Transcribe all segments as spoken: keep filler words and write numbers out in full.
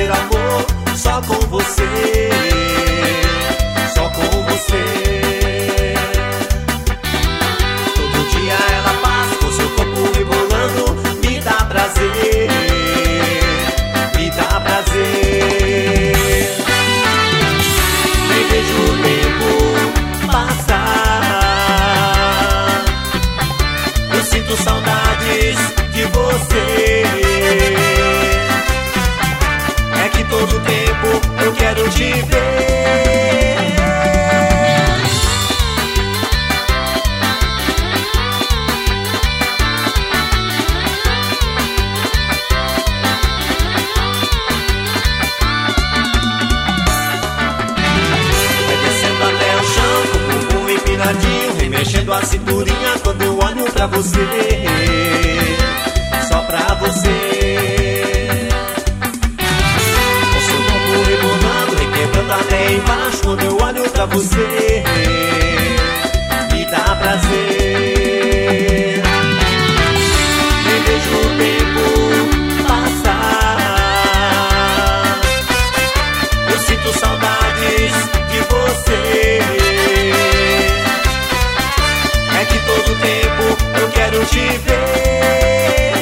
fazer amor só com você, só com você. Todo dia ela passa com seu corpo rebolando, me dá prazer, me dá prazer. Nem vejo o tempo passar, eu sinto saudades de você. É que todo tempo eu quero te ver. Vai descendo até o chão com o bumbum empinadinho, remexendo a cinturinha quando eu olho pra você, só pra você. Com seu corpo rebolando, requebrando até embaixo quando eu olho pra você, me dá prazer. Nem vejo o tempo passar, eu sinto saudades de você. É que todo tempo eu quero te ver.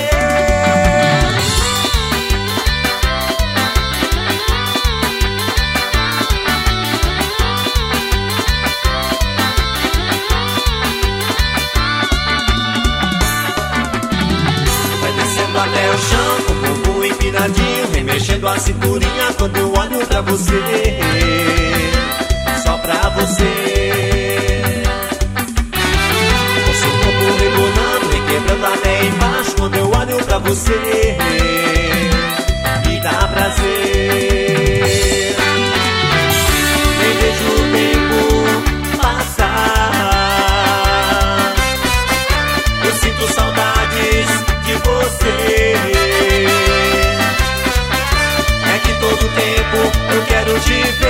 Vai descendo até o chão com o bumbum empinadinho, remexendo a cinturinha quando eu olho pra você, só pra você. Quebrando até embaixo quando eu olho pra você, me dá prazer. Nem vejo o tempo passar, eu sinto saudades de você. É que todo tempo eu quero te ver.